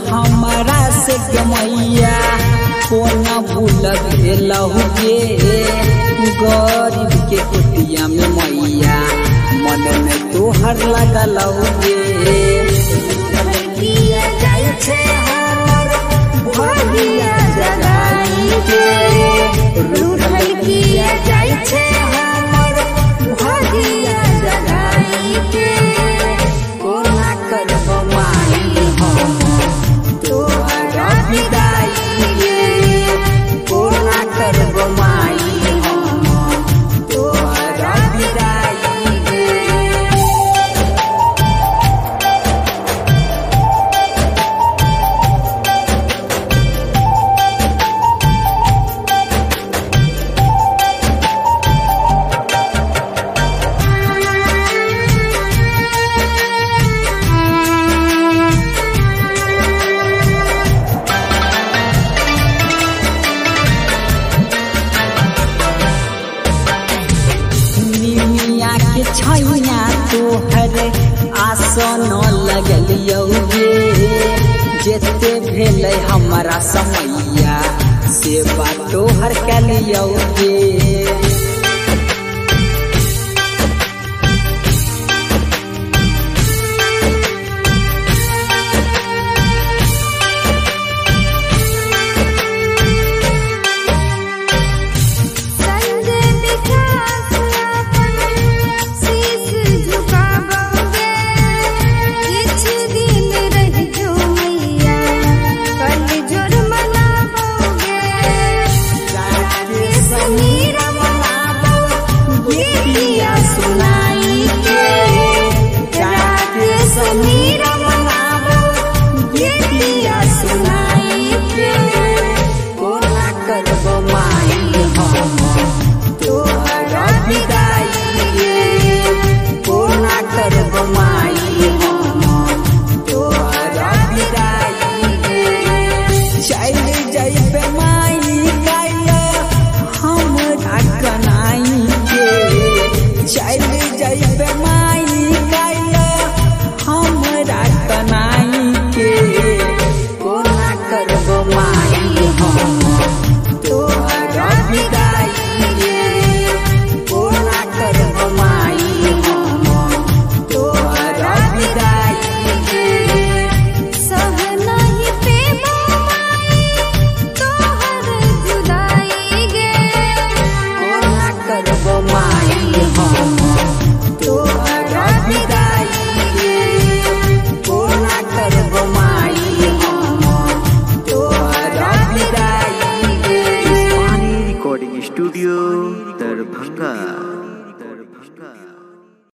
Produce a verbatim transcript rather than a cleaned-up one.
हमारा से के मैया कोना भूल भेलहु गे गरीब के कुटिया में मैया मन में तोहर लगलहु गे जाय छे हमर भगिया जगाई के रूठल किया जाय छे हमर भगिया जगाई के कोना करब माई हम तोहरा विदाई गे कोना करब माई हम तोहरा विदाई गे छैया तोहर आसन लगलियौ गे जेते भेलै हमारा समैया से बात तोहर कलियौ गे स्टूडियो दरभंगा।